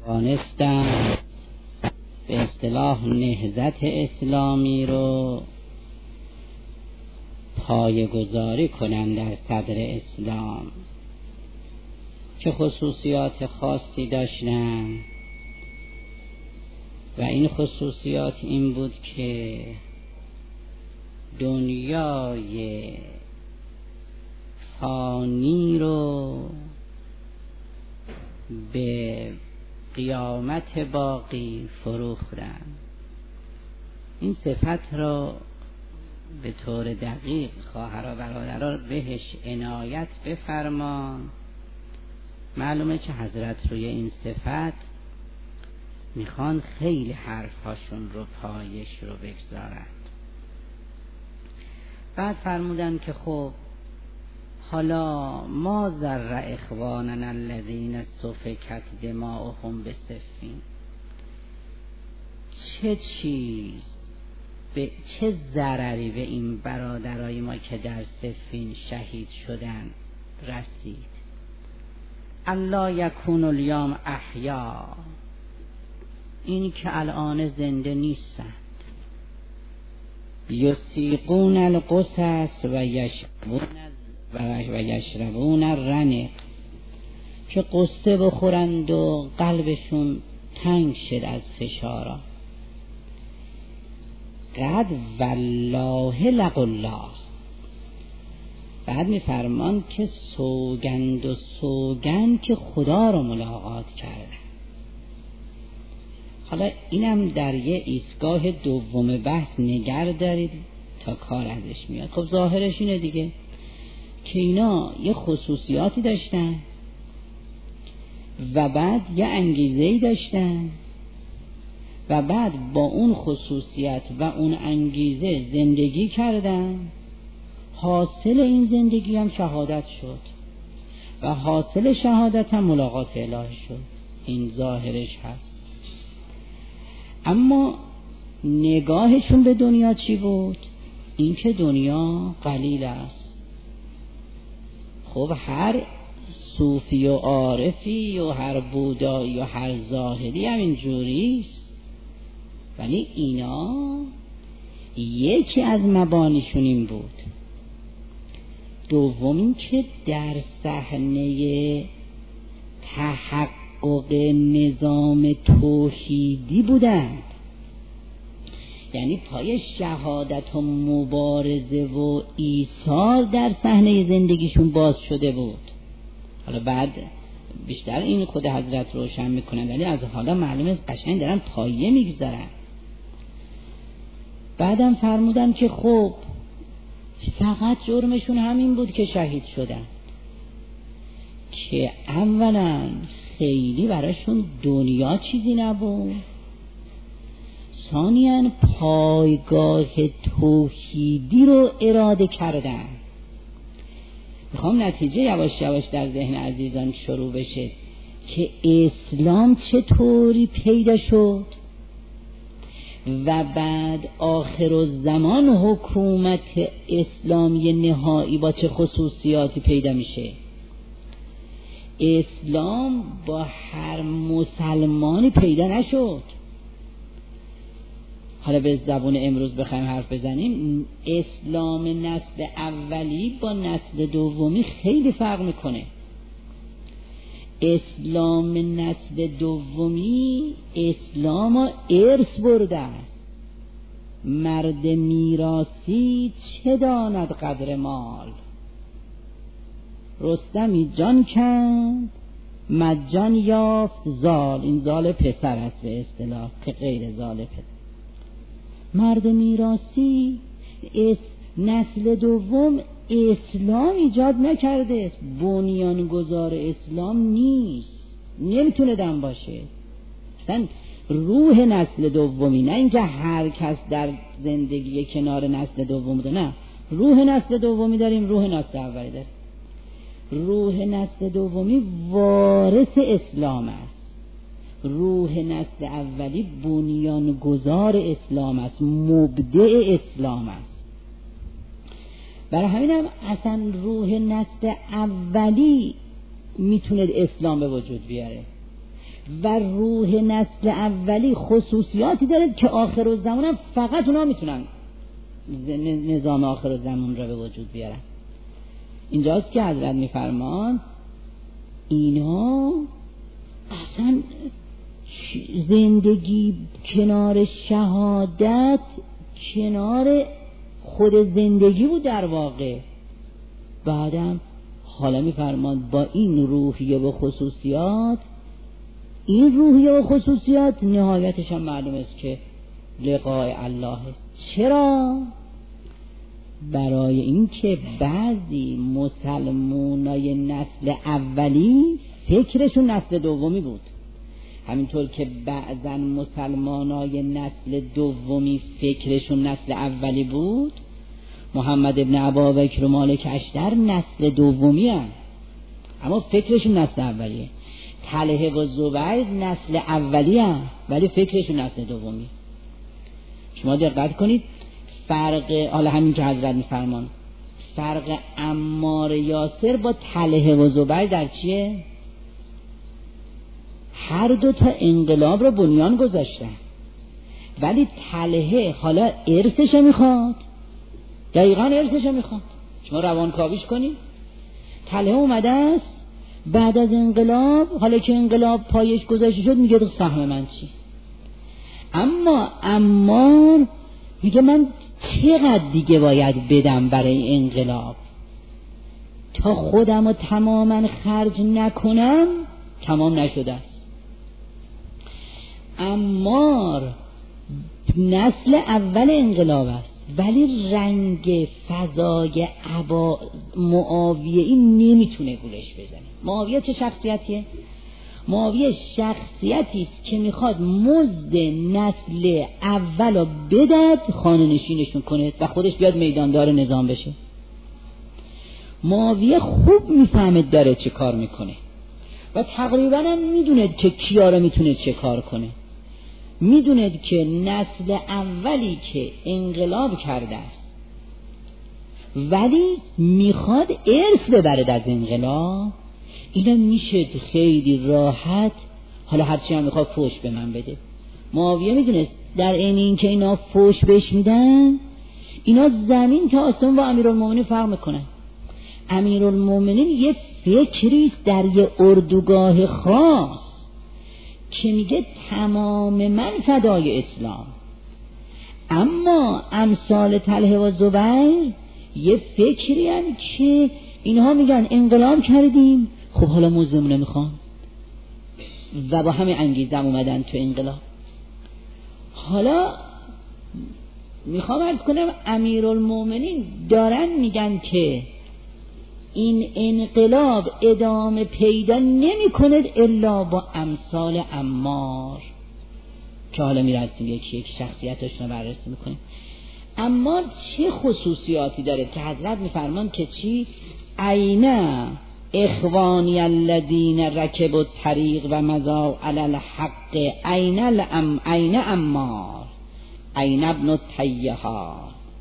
توانستم به اصطلاح نهضت اسلامی رو پایه‌گذاری کنم در صدر اسلام. چه خصوصیات خاصی داشتن و این خصوصیات این بود که دنیای فانی رو به قیامت باقی فروختن. این صفت رو به طور دقیق خواهر و برادران بهش عنایت بفرمان. معلومه که حضرت روی این صفت میخوان خیلی حرفاشون رو پایش رو بگذارند. بعد فرمودن که خب حالا ما ذر اخواننا الذین سفکت دماؤهم بسفین، چه ضرری به این برادرای ما که در سفین شهید شدن رسید؟ الا یکون الیوم احیا، این که الان زنده نیستند. یسیقون القصص و یشربون الرنق، که قصه بخورند و قلبشون تنگ شد از فشارا. قد والله لقوا الله، بعد میفرمان که سوگند که خدا رو ملاقات کرده. حالا اینم در یه ایستگاه دوم بحث نگر دارید تا کار ازش میاد. خب ظاهرش اینه دیگه که اینا یه خصوصیاتی داشتن و بعد یه انگیزه‌ای داشتن و بعد با اون خصوصیت و اون انگیزه زندگی کردن. حاصل این زندگی هم شهادت شد و حاصل شهادت هم ملاقات الهی شد. این ظاهرش هست. اما نگاهشون به دنیا چی بود؟ این که دنیا قلیل است. خب هر صوفی و عارفی و هر بودایی و هر زاهدی همین جوریست، ولی اینا یکی از مبانیشون این بود. دومین که در صحنه تحقق نظام توحیدی بودند، یعنی پای شهادت و مبارزه و ایثار در صحنه زندگیشون باز شده بود. حالا بعد بیشتر این خود حضرت روشن میکنن، ولی از حالا معلومه قشنگ دارن پایه میگذارن. بعدم فرمودن که خب فقط جرمشون همین بود که شهید شدن، که اولا خیلی براشون دنیا چیزی نبود، ثانیاً پایگاه توحیدی رو اراده کردن. میخوام نتیجه یواش یواش در ذهن عزیزان شروع بشه که اسلام چطوری پیدا شد و بعد آخرالزمان حکومت اسلامی نهایی با چه خصوصیاتی پیدا میشه. اسلام با هر مسلمانی پیدا نشد. حالا به زبان امروز بخوایم حرف بزنیم، اسلام نسل اولی با نسل دومی خیلی فرق میکنه. اسلام نسل دومی اسلام ارث برده است. مرد میراثی چه داند قدر مال، رستمی جان کند مجان یافت زال. این زال پسر است به اصطلاح که غیر زال پسر. مرد میراثی نسل دوم اسلام ایجاد نکرده، بنیانگذار اسلام نیست، نمیتونه دم باشه. مثلا روح نسل دومی، نه اینکه هر کس در زندگی کنار نسل دوم بوده، نه، روح نسل دومی داریم، روح نسل اولی داریم. روح نسل دومی وارث اسلام است، روح نسل اولی بنیانگذار اسلام است، مبدع اسلام است. برای همین هم اصلا روح نسل اولی میتونه اسلام به وجود بیاره. و روح نسل اولی خصوصیاتی داره که آخر الزمان هم فقط اونا میتونن نظام آخر الزمان را به وجود بیارن. اینجاست که حضرت میفرمان اینا اصلا زندگی کنار شهادت کنار خود زندگی بود در واقع. بعدم حالا میفرمان با این روحیه و خصوصیات، این روحیه و خصوصیات نهایتش هم معلوم است که لقاء الله است. چرا؟ برای این که بعضی مسلمانای نسل اولی فکرشون نسل دومی بود، همینطور که بعضا مسلمانای نسل دومی فکرشون نسل اولی بود. محمد ابن ابابکر و مالک اشتر نسل دومی هم، اما فکرشون نسل اولیه. طلحه و زبیر نسل اولی هم ولی فکرشون نسل دومی. شما دقت کنید فرق، حالا همین که حضرت میفرمان فرق عمار یاسر با طلحه و زبیر در چیه؟ هر دو تا انقلاب رو بنیان گذاشتن، ولی طلحه حالا ارثش میخواد، دقیقاً ارثش میخواد. شما روانکاویش کنید. طلحه اومده است بعد از انقلاب، حالا که انقلاب پایش گذاشته شد میگه تو سهم من چی؟ اما عمار میگه من چقدر دیگه باید بدم برای انقلاب تا خودم رو تماما خرج نکنم؟ تمام نشده است. عمار نسل اول انقلاب است ولی رنگ فضای معاویه این نمیتونه گولش بزنه. معاویه چه شخصیتیه؟ معاویه شخصیتی است که میخواد مزد نسل اول رو بدد خانه نشینشون کنه و خودش بیاد میداندار نظام بشه. معاویه خوب میفهمه داره چه کار میکنه و تقریبا هم میدونه که کیا رو میتونه چه کار کنه. میدونه که نسل اولی که انقلاب کرده است ولی میخواد ارث ببرد از انقلاب، اینا میشه خیلی راحت حالا هرچی هم میخواد فوش به من بده. معاویه میدونست در عین این که اینا فوش بهش میدن، اینا زمین تا آسمون با امیرالمومنین فرق میکنن. امیرالمومنین یه فکریست در یه اردوگاه خاص که میگه تمام من فدای اسلام، اما امثال طلحه و زبیر یه فکری هم که اینها میگن انقلاب کردیم، خب حالا موزمون نمیخوان و با همه انگیزم اومدن تو انقلاب. حالا میخوام عرض کنم امیرالمومنین دارن میگن که این انقلاب ادامه پیدا نمی کند الا با امثال عمار که حالا میرسیم یک شخصیتش رو بررسی میکنیم. عمار چه خصوصیاتی داره که حضرت میفرمان که چی؟ اینا اخوانی الذین رکبوا الطریق و مضوا علی الحق اینا عمار اینا ابن الطیها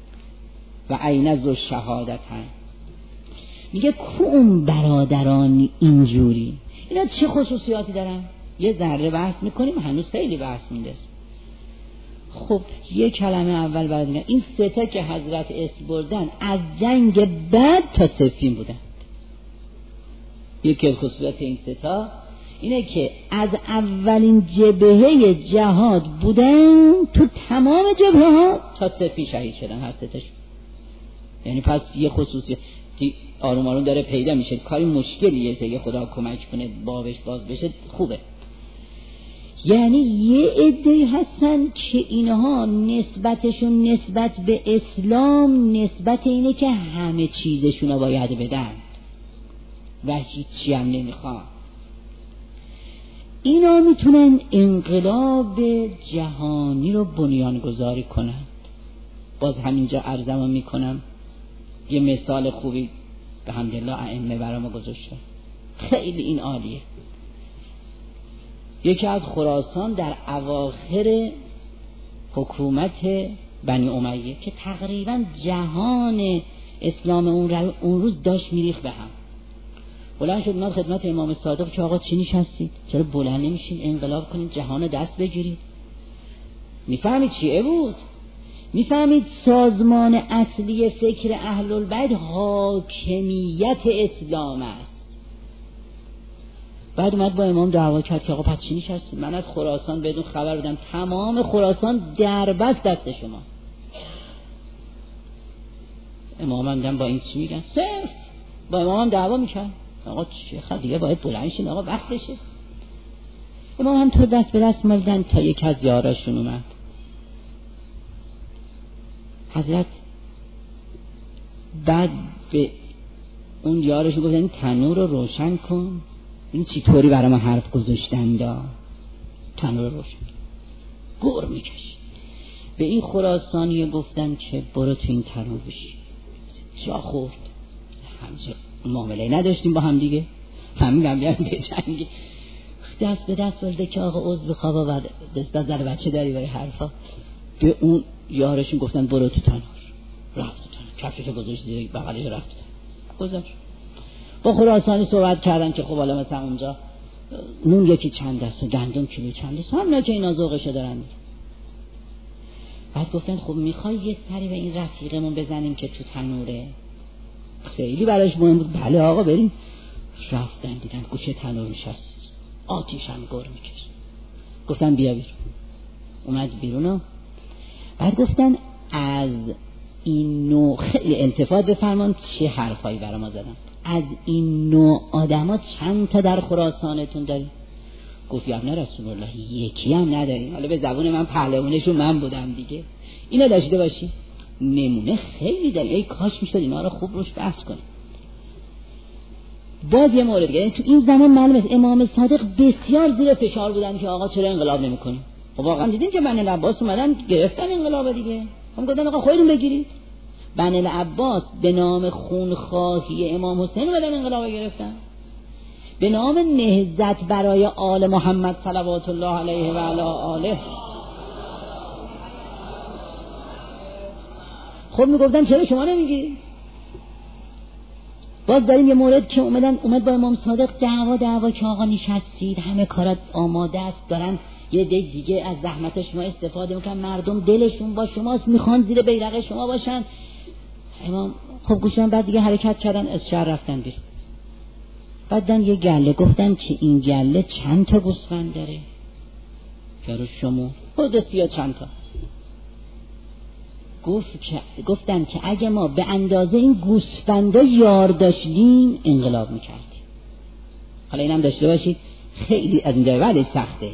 و اینا ذو الشهادتین. میگه کو اون برادران اینجوری، اینا چه خصوصیاتی دارن؟ یه ذره بحث میکنیم، هنوز خیلی بحث مونده. خب یه کلمه اول برای دیگه این سه تا که حضرت اسم بردن از جنگ بعد تا صفین بودن. یکی از خصوصیات این سه تا اینه که از اولین جبهه جهاد بودن، تو تمام جبهه ها تا صفین شهید شدن هر سه تاشون. یعنی پس یه خصوصیت آروم آروم داره پیدا میشه. کاری مشکلیه که خدا کمک کنه بابش باز بشه، خوبه. یعنی یه عده هستن که اینها نسبتشون نسبت به اسلام نسبت اینه که همه چیزشون رو باید بدن و هیچی هم نمیخوان. اینا میتونن انقلاب جهانی رو بنیان گذاری کنند. باز همینجا عرضم میکنم یه مثال خوبی به حمدالله ائمه برام گذاشته، خیلی این عالیه. یکی از خراسان در اواخر حکومت بنی امیه که تقریبا جهان اسلام اون روز داشت میریخت به هم، بلند شد اومد خدمت امام صادق که آقا چی نشستید؟ چرا بلند نمیشین انقلاب کنید جهان دست بگیرید؟ میفهمید چیه بود؟ میفهمید سازمان اصلی فکر اهل البیت حاکمیت اسلام است. بعد اومد با امام دعوا کرد که آقا پس چی نشستید؟ من از خراسان بدون خبر بدم تمام خراسان دربست دست شما. امام هم دیدم با این چی میگن؟ صرف با امام هم دعوا میکرد. آقا چه دیگه باید بلند شین آقا وقتشه. امام هم تو دست به دست مالدن تا یک از یاراشون اومد. حضرت بعد به اون یارشون گفت این تنور رو روشن کن. این چی طوری برای ما حرف گذاشتن دا؟ تنور رو روشن گر میکش. به این خراسانی گفتن که برو تو این تنور بشی. جا خورد. همچه معامله نداشتیم با هم دیگه. فهمیدم بیان به جنگی. دست به دست ولده که آقا عضو خوابا و دست زر بچه داری برای حرفا. به اون یارشون گفتن برو تو تنور. رفت تو تنور. کفشو گذاشت زیر بغلش رفت تو تنور. گذاشت. با خراسانی صحبت کردن که خب حالا مثلا اونجا نون یکی چند دسته، گندم کیلو چند دسته، هم نه که اینا ذوقشو دارن. بعد گفتن خب میخوای یه سری به این رفیقمون بزنیم که تو تنوره؟ خیلی براش مهم بود. بله آقا بریم. رفتن دیدن گوشه تنور نشست، آتیش هم گر میکشه. گفتن بیا بیرون. اومد بیرون. بعد گفتن از این نوع خیلی التفات بفرمان چه حرفایی برای ما زدن. از این نوع آدما چند تا در خراسانتون داریم؟ گفت یا ابن رسول الله یکی هم نداریم. حالا به زبون من پهلوانشون من بودم دیگه. اینا داشته باشی نمونه خیلی داریم. ای کاش میشد اینا رو خوب روش بحث کنیم. باز یه مورد دیگه تو این زمان معلومه امام صادق بسیار زیر فشار بودن که آقا چرا انقلاب نمی‌کنی؟ خب واقعا دیدین که بنی العباس اومدن گرفتن انقلاب دیگه. هم گفتن آقا خودتون بگیرید. بنی العباس به نام خونخواهی امام حسین اومدن انقلاب گرفتن. به نام نهضت برای آل محمد صلوات الله علیه و علی آله. خب میگفتن چرا شما نمیگی؟ باز داریم یه مورد که اومد با امام صادق دعوا که آقا نشستید همه کارات آماده است، دارن یه دیگه از زحمت شما استفاده میکنن، مردم دلشون با شماست، میخوان زیر بیرق شما باشن. امام خب گوشن. بعد دیگه حرکت کردن از شهر رفتن بیرون. بعدن یه گله گفتن که این گله چند تا گوسفند داره؟ یارو شما خود 30 چند تا. گفتن که اگه ما به اندازه این گوسفندا یار داشتیم انقلاب میکردیم. حالا اینم داشته باشید خیلی از این بعد سخته.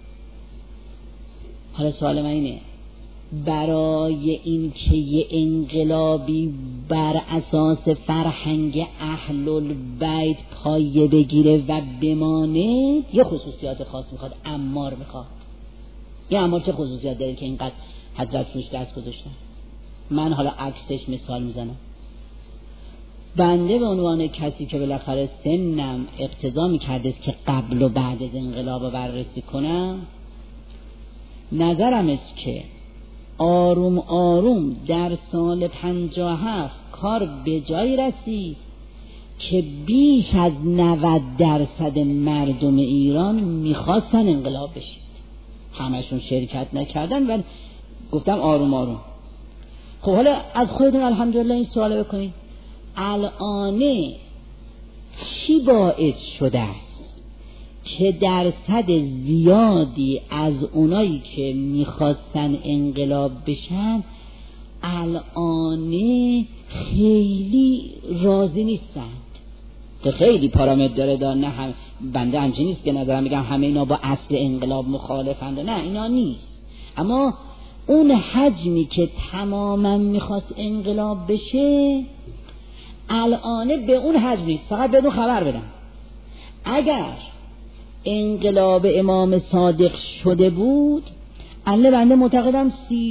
حالا سوال من اینه برای این که یه انقلابی بر اساس فرهنگ اهل البیت پایه بگیره و بمانه یه خصوصیات خاص میخواد. عمار میخواد. یه عمار چه خصوصیات داره که اینقدر حضرت روش دست گذاشتن؟ من حالا عکسش مثال میزنم. بنده به عنوان کسی که بالاخره سنم اقتضا میکرده که قبل و بعد از انقلاب رو بررسی کنم، نظرم است که آروم آروم در سال 57 کار به جایی رسید که بیش از 90% مردم ایران میخواستن انقلاب بشید. همشون شرکت نکردن ولی گفتم آروم آروم. خب حالا از خودتون الحمدلله این سوال بکنید الان چی باعث شده است که درصد زیادی از اونایی که میخواستن انقلاب بشن الان خیلی راضی نیستند؟ که خیلی پارامتر داره. نه هم بنده همچین نیست که نظرم میگم همه اینا با اصل انقلاب مخالفند. نه اینا نیست. اما اون حجمی که تماما میخواست انقلاب بشه الان به اون حجم نیست. فقط بدون خبر بدم اگر انقلاب امام صادق شده بود الان بنده معتقدم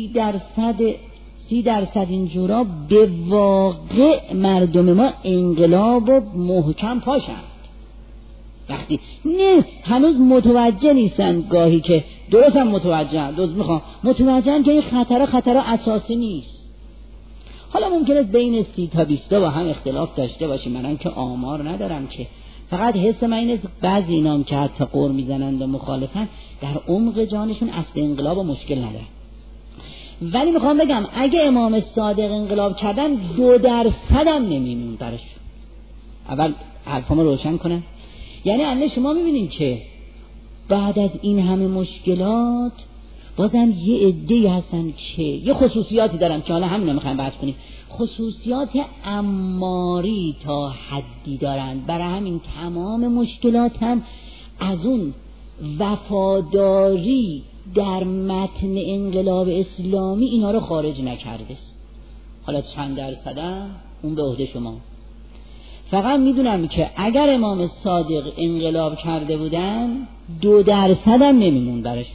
30% اینجورا به واقع مردم ما انقلاب و محکم پاشند. وقتی نه هنوز متوجه نیستن، گاهی که درست هم متوجهن که این خطر اساسی نیست. حالا ممکنه بین 30 تا 20 با هم اختلاف داشته باشیم. منم که آمار ندارم که فقط حس من اینه بعضی اینام که حتی قور میزنند و مخالفن در عمق جانشون اصل انقلاب و مشکل ندارن. ولی میخوام بگم اگه امام صادق انقلاب کردن 2% هم نمیمون درش. اول حرفامو روشن کنم. یعنی الان شما میبینید که بعد از این همه مشکلات بازم یه عده‌ای هستن که یه خصوصیاتی دارن که حالا همین نمیخوایم بحث کنیم، خصوصیات اماری تا حدی دارن. برای همین تمام مشکلات هم از اون وفاداری در متن انقلاب اسلامی اینا رو خارج نکرده. حالا چند درصدم اون به عهده شما. فقط میدونم که اگر امام صادق انقلاب کرده بودن 2% هم نمیمون برش.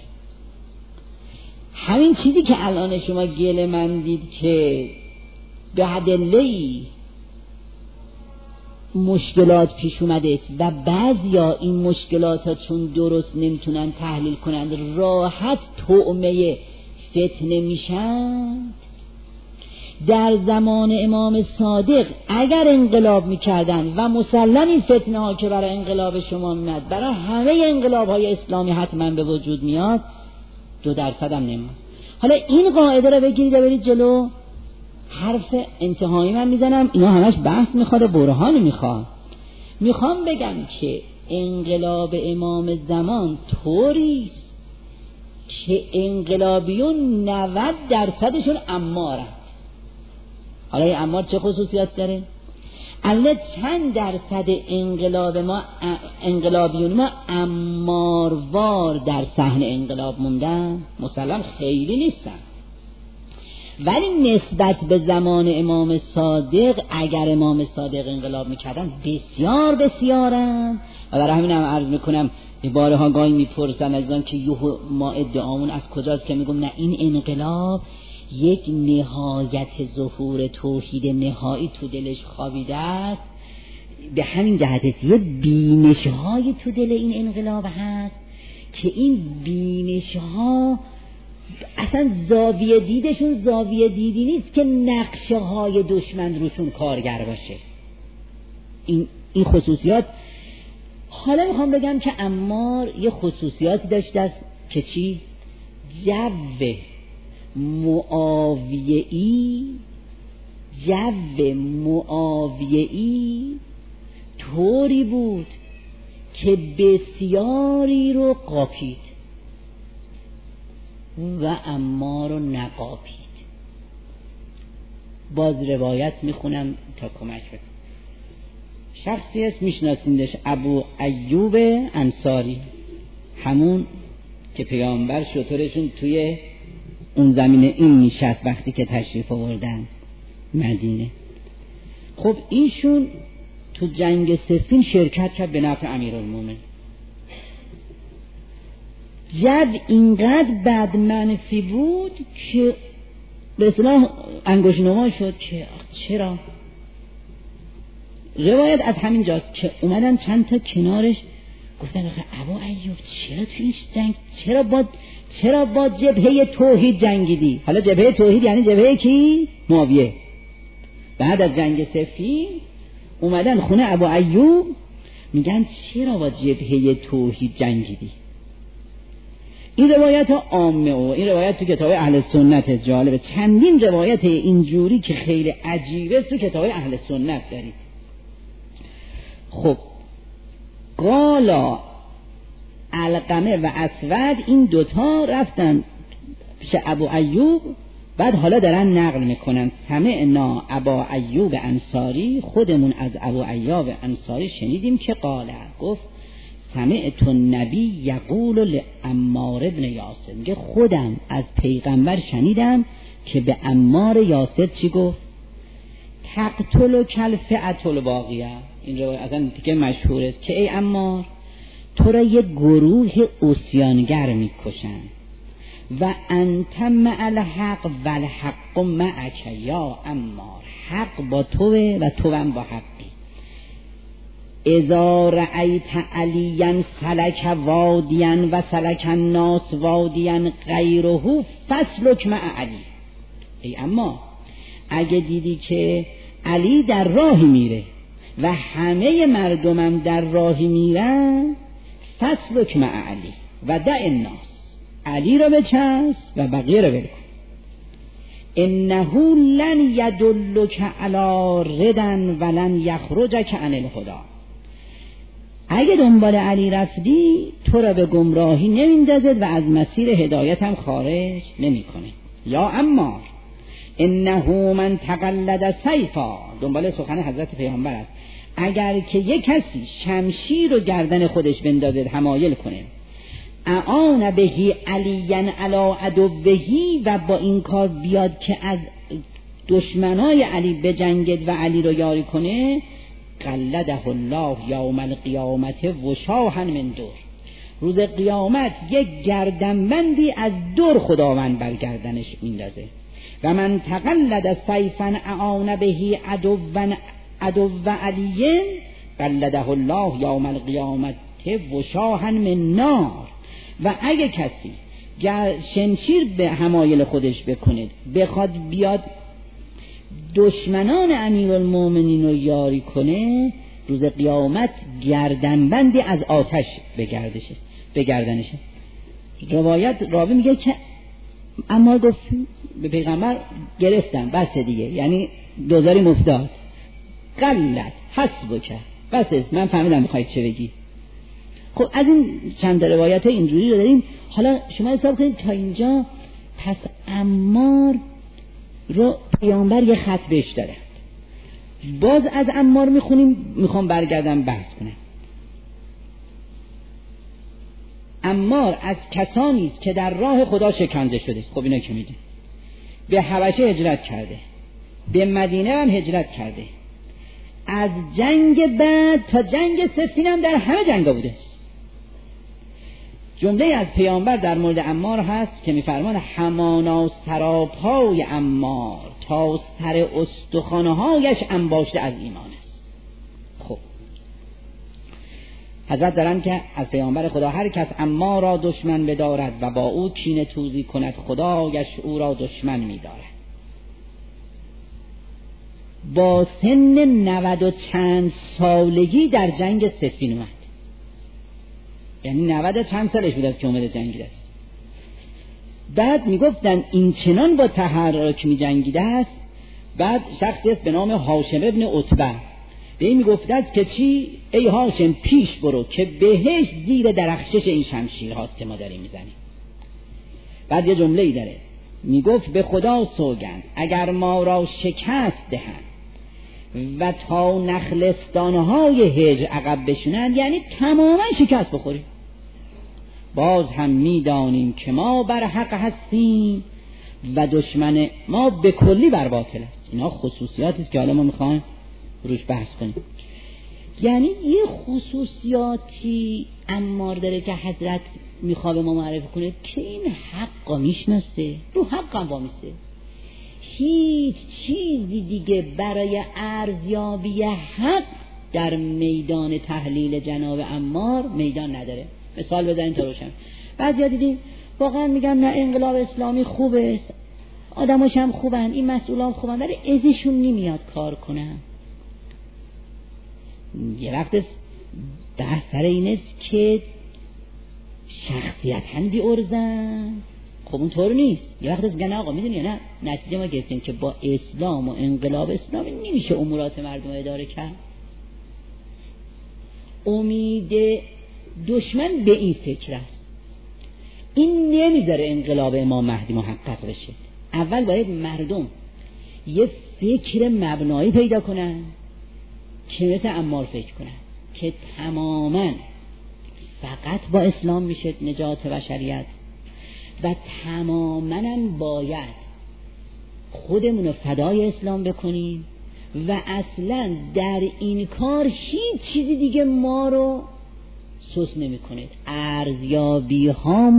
همین چیزی که الان شما گله من دید که به ادله‌ای مشکلات پیش اومده است و بعضیا این مشکلات چون درست نمیتونن تحلیل کنند راحت طعمه فتنه میشن. در زمان امام صادق اگر انقلاب میکردن و مسلم این فتنه ها که برای انقلاب شما میاد برای همه انقلاب های اسلامی حتما به وجود میاد 2% هم نمید. حالا این قاعده رو بگیرید و برید جلو. حرف انتهایی من میزنم، اینا همش بحث میخواد، برهان میخواد. میخوام بگم که انقلاب امام زمان طوریست که انقلابیون 90%شون امارند. حالا این امار چه خصوصیات داره؟ الان چند درصد انقلابیون ما اماروار در صحنه انقلاب موندن؟ مسلم خیلی نیستن، ولی نسبت به زمان امام صادق اگر امام صادق انقلاب میکردن بسیار بسیارن. و برای همین هم عرض میکنم بارها گاهی میپرسن از آن که ما ادعامون از کجاست که میگم نه، این انقلاب یک نهایت ظهور توحید نهایی تو دلش خوابیده است. به همین جهت یه بینش‌های تو دل این انقلاب هست که این بینش‌ها اصلا زاویه دیدشون زاویه دیدی نیست که نقشه های دشمن روشون کارگر باشه. این خصوصیات. حالا میخوام بگم که عمار یه خصوصیاتی داشته است که چی؟ جو معاویه‌ای طوری بود که بسیاری رو قاپید و عمار رو نقاپید. باز روایت میخونم تا کمک بکنم. شخصی است میشناسیندش، ابو ایوب انصاری، همون که پیامبر شترشون توی اون زمینه این نشست وقتی که تشریف آوردن مدینه. خب ایشون تو جنگ صفین شرکت کرد به نفع امیرالمومنین. جد اینقدر بد منفی بود که به اصطلاح انگشت نما شد که چرا؟ روایت از همین جاست که اومدن چند تا کنارش گفتن آخه ابا ایوب چرا تو این جنگ چرا با جبهه توحید جنگیدی؟ حالا جبهه توحید یعنی جبهه کی؟ معاویه. بعد از جنگ صفین اومدن خونه ابو ایوب میگن چرا با جبهه توحید جنگیدی؟ این روایت عامه و این روایت تو کتاب اهل سنت جالبه. چندین روایت اینجوری که خیلی عجیبه تو کتاب اهل سنت دارید. خب قالا علقمه و اسود این دوتا رفتن پیش ابو ایوب. بعد حالا دارن نقل میکنن سمعنا ابا ایوب انصاری، خودمون از ابو ایوب انصاری شنیدیم که قاله گفت سمعت النبی یقول لعمار ابن یاسر، میگه خودم از پیغمبر شنیدم که به عمار یاسر چی گفت؟ تقتل کلفئة الباقیه. این روایت اصلا دیگه مشهور است که ای عمار تو را یک گروه عصیانگر میکشن و انت مع الحق و الحق معک یا عمار، حق با توه و تو هم با حقی. اذا رأیت علیا سلک وادیا و سلک الناس وادیا غیره فسلک مع علی. ای اما اگه دیدی که علی در راه میره و همه مردمم در راهی میرن، فسلک مع علی و دع الناس، علی را بچسب و بقیه را ول کن. انه لن یدلک علی ردن ولن یخرجک عن الهدی. اگه دنبال علی رفتی تو را به گمراهی نمیندازد و از مسیر هدایت هم خارج نمیکنه. یا عمار انه من تقلد سیفا، دنبال سخن حضرت پیامبر است، اگر که یک کسی شمشیر رو گردن خودش بندازد حمایل کنه، اعان بهی علیا علی عدوهی، و با این کار بیاد که از دشمنای علی بجنگد و علی رو یاری کنه، قلده الله یوم القیامت وشاحا من دور، روز قیامت یک گردنبندی از دور خداوند بر گردنش میندازه. و من تقلد سیفا اعان بهی عدو علی قلده الله یوم القیامت وشاحا من نار. و اگه کسی شمشیر به حمایل خودش بکنه بخواد بیاد دشمنان امیرالمومنین رو یاری کنه، روز قیامت گردنبندی از آتش به گردنشه. روایت راوی میگه که اما گفت به پیغمبر گرفتم بس دیگه، یعنی دوزاری مفتاد، قلت حسبک بس، من فهمیدم میخواید چه بگی. خب از این چند روایت اینجوری رو داریم. حالا شما حساب کنید تا اینجا، پس عمار رو پیامبر یه خط بهش داره. باز از عمار میخوام برگردم بحث کنم. عمار از کسانی است که در راه خدا شکنجه شده است. خب اینا که میدونید، به حبشه هجرت کرده، به مدینه هم هجرت کرده، از جنگ بعد تا جنگ صفین هم در همه جنگا بوده. جمله از پیامبر در مورد عمار هست که میفرمان همانا سراپای عمار تا سر استخوان‌هایش انباشته از ایمان است. خب حضرت دارن که از پیامبر خدا هر کس عمار را دشمن بدارد و با او کینه توزی کند، خدایش او را دشمن می‌دارد. با سن 90 و چند سالگی در جنگ صفین اومد، یعنی 90 و چند سالش بود از که اومده جنگیده است. بعد میگفتن این چنان با تحرک میجنگیده است. بعد شخصی است به نام هاشم ابن عتبه به این میگفته است که چی؟ ای هاشم پیش برو که بهش زیر درخشش این شمشیر هاست که ما داریم میزنیم. بعد یه جمله ای داره میگفت به خدا سوگند اگر ما را شکست دهند و تا نخلستانهای هجر عقب بشونند، یعنی تماما شکست بخوریم، باز هم میدانیم که ما بر حق هستیم و دشمن ما به کلی بر باطل است. اینا خصوصیاتی است که حالا ما میخوایم روش بحث کنیم. یعنی یه خصوصیاتی عمار داره که حضرت میخواد به ما معرفی کنه که این حق میشناسه، رو حق هم وامیسته، هیچ چیزی دیگه برای ارزیابی حق در میدان تحلیل جناب عمار میدان نداره. مثال بزنیم تا روشن. بعضیا دیدیم واقعا میگن نه انقلاب اسلامی خوبه، آدماش هم خوبن، این مسئولان خوبن، ولی ازشون نمیاد کار کنن. یه وقت بحث سر این است که شخصیتاً بی‌ارزن. خب اون طور نیست. یه وقت میگن آقا میدونی نه، نتیجه ما گرفتیم که با اسلام و انقلاب اسلامی نمیشه امورات مردم اداره کرد. امید دشمن به این فکر است، این نمیذاره انقلاب امام مهدی محقق بشه. اول باید مردم یه فکر مبنایی پیدا کنن که مثل عمار فکر کنن که تماماً فقط با اسلام میشه نجات بشریت و تماماً باید خودمون رو فدای اسلام بکنیم و اصلاً در این کار هیچ چیزی دیگه ما رو سوس نمی کنه. ارزیابی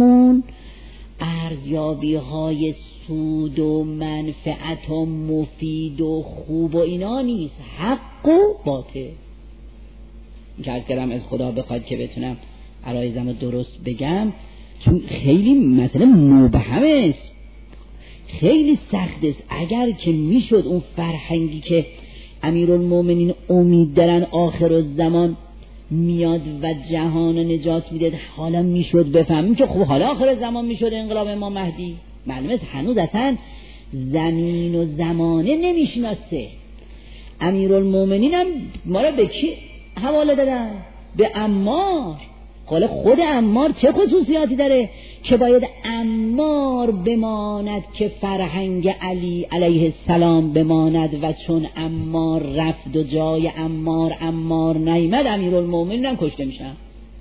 های سود و منفعت و مفید و خوب و اینا نیست، حق و باطل. این که از کلم از خدا بخواد که بتونم عرایزم رو درست بگم، چون خیلی مسئله مبهم است، خیلی سخت است. اگر که میشد اون فرهنگی که امیرالمومنین امید دارن آخر الزمان میاد و جهان رو نجات میده. حالا میشد بفهمیم که خب حالا آخر الزمان میشد انقلاب امام مهدی. معلومه هنوز اصلا زمین و زمانه نمیشناسه. امیرالمومنین هم ما را به کی حواله دادن؟ به عمار. حالا خود عمار چه خصوصیاتی داره که باید عمار بماند که فرهنگ علی علیه السلام بماند؟ و چون عمار رفت و جای عمار نیامد، امیرالمومنین هم کشته میشن.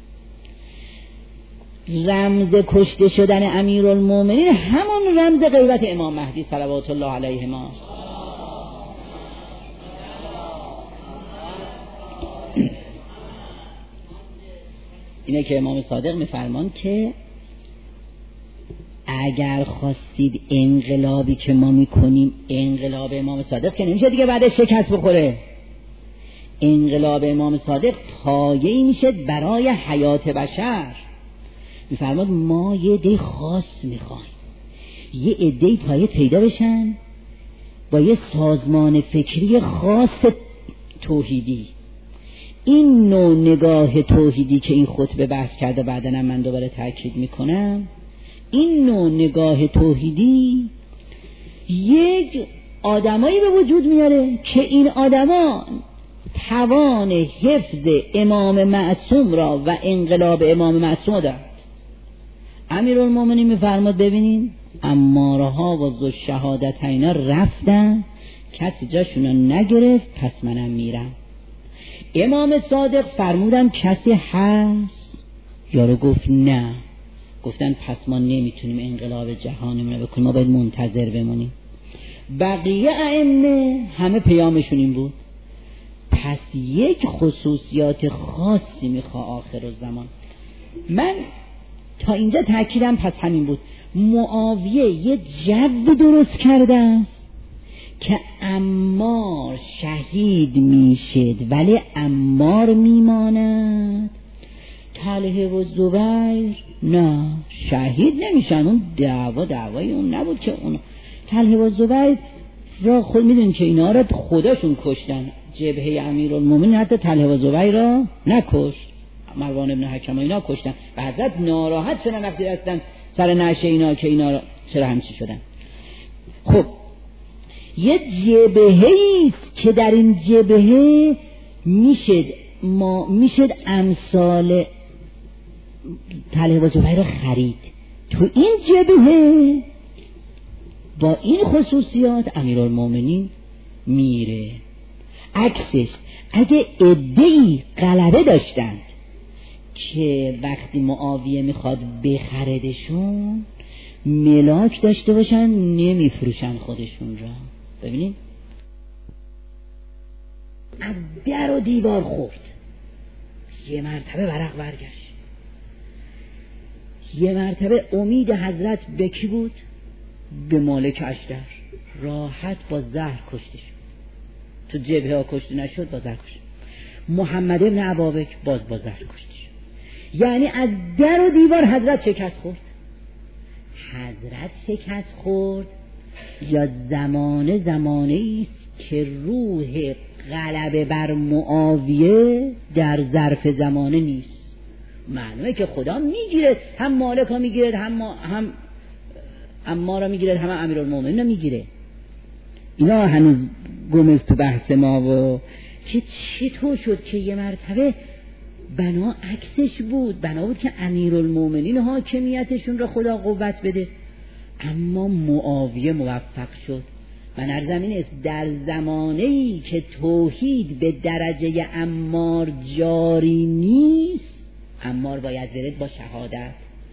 رمز کشته شدن امیرالمومنین همون رمز غیبت امام مهدی صلوات الله علیه ماست. اینه که امام صادق میفرمان که اگر خواستید انقلابی که ما میکنیم، انقلاب امام صادق که نمیشه دیگه بعدش شکست بخوره، انقلاب امام صادق پایه‌ای میشه برای حیات بشر. میفرماد ما یه عده خاص میخوایم، یه عده پایه پیدا بشن با یه سازمان فکری خاص توحیدی. این نوع نگاه توحیدی که این خطبه بحث کرده، بعدن من دوباره تاکید میکنم، این نوع نگاه توحیدی یک آدمایی به وجود میاره که این آدما توان حفظ امام معصوم را و انقلاب امام معصوم دارند. امیرالمومنین میفرماد ببینین امارها و ذو الشهادتین رفتن، کسی جاشون رو نگرفت، پس منم میرم. امام صادق فرمودن کسی هست؟ یارو گفت نه. گفتن پس ما نمیتونیم انقلاب جهانمون رو بکنیم، ما باید منتظر بمونیم. بقیه ائمه همه پیامشون این بود، پس یک خصوصیات خاصی میخواه آخر الزمان. من تا اینجا تاکیدم پس همین بود. معاویه یه جو درست کرده است که عمار شهید میشد ولی عمار میماند. طلحه و زبیر نه، شهید نمیشن. اون دعوای اون نبود که اون طلحه و زبیر را خود میدونن که اینا را خودشون کشتن. جبهه امیرالمومنین حتی طلحه و زبیر را نکشت، مروان ابن حکم اینا کشتن و حضرت ناراحت شدن وقتی رسیدن سر نشه اینا که اینا را چرا همچی شدن. خب یه جبهه‌ای است که در این جبهه میشد امثال طلحه و زبیر را خرید. تو این جبهه با این خصوصیات امیرالمومنین میره. عکسش اگه عده‌ای غلبه داشتند که وقتی معاویه میخواد بخردشون ملاک داشته باشن، نمیفروشن خودشون را. ببینید از در و دیوار خورد، یه مرتبه ورق برگشت، یه مرتبه امید حضرت به کی بود؟ به مالک اشتر. راحت با زهر کشته شد. تو جبهه ها کشته نشد، با زهر کشته. محمد ابن عبابک باز با زهر کشته شد. یعنی از در و دیوار حضرت شکست خورد. حضرت شکست خورد یا زمانه است که روح غلبه بر معاویه در ظرف زمانه نیست. معلومه که خدا میگیره، هم مالک ها میگیره، هم عمار ها میگیره، هم امیرالمومنین ها میگیره. اینا هنوز گمز تو بحث ما و که چطور شد که یه مرتبه بنا عکسش بود، بنا بود که امیرالمومنین حاکمیتشون رو خدا قوت بده، اما معاویه موفق شد. و نرزمین است در زمانه‌ای که توحید به درجه عمار جاری نیست، عمار باید برد با شهادت.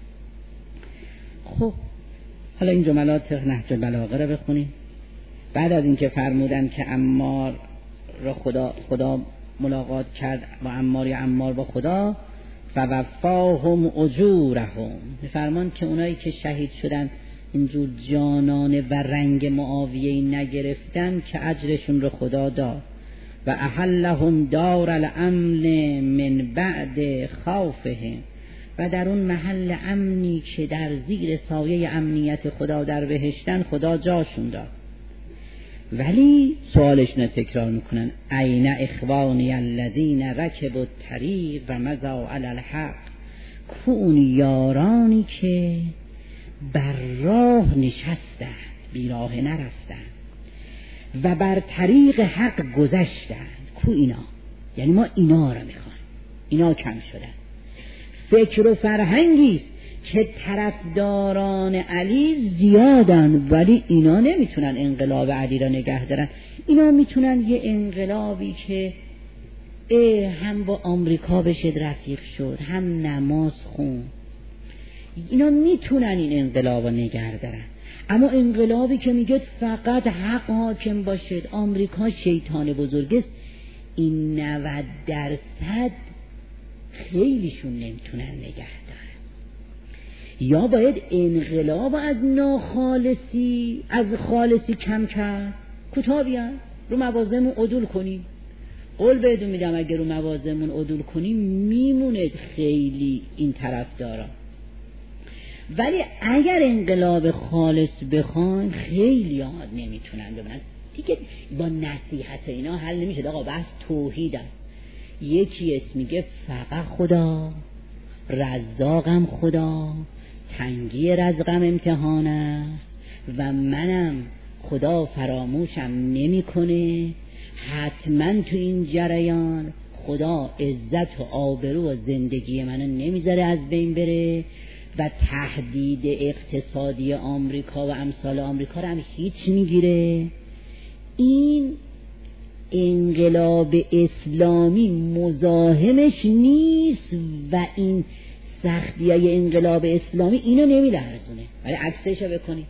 خب حالا این جملات نهج البلاغه رو بخونیم. بعد از اینکه فرمودن که عمار را خدا ملاقات کرد با عمار، یا عمار با خدا، فوفاهم اجورهم، میفرمان که اونایی که شهید شدن اینجور جانانه و رنگ معاویه نگرفتن که اجرشون رو خدا داد. و احلهم دار الامن من بعد خوفهم، و در اون محل امنی که در زیر سایه امنیت خدا در بهشتن خدا جاشون داد. ولی سوالشون تکرار میکنن این اخوانی الذین رکبوا الطریق و مضوا علی الحق، کو اون یارانی که بر راه نشستند بیراه نرفتند و بر طریق حق گذشتند، کو اینا؟ یعنی ما اینا را میخوایم. اینا کم شدن. فکر و فرهنگیست که طرفداران علی زیادن، ولی اینا نمیتونن انقلاب علی را نگه دارن. اینا میتونن یه انقلابی که هم با آمریکا بشه رفیق شد، هم نماز خون، اینا میتونن این انقلاب را نگه دارن. اما انقلابی که میگه فقط حق حاکم باشد، آمریکا شیطان بزرگ است، این 90% خیلیشون نمیتونن نگه دارن. یا باید انقلاب از ناخالصی از خالصی کم کرد. کتابی هست رو موازمون عدول کنیم. قول بهتون میدم اگر رو موازمون عدول کنیم میمونه خیلی این طرف دارا. ولی اگر انقلاب خالص بخواین خیلی ها نمیتونن ببینن دیگه. با نصیحت اینا حل نمیشه. آقا بحث توحید است. یکی اسم میگه فقط خدا، رزاقم خدا، تنگی رزقم امتحان است و منم خدا فراموشم نمیکنه. حتما تو این جریان خدا عزت و آبرو و زندگی منو نمیذاره از بین بره و تهدید اقتصادی آمریکا و امثال آمریکا رو هم هیچ میگیره. این انقلاب اسلامی مزاحمش نیست و این سختیای انقلاب اسلامی اینو نمیلرزونه. ولی عکسش رو بکنی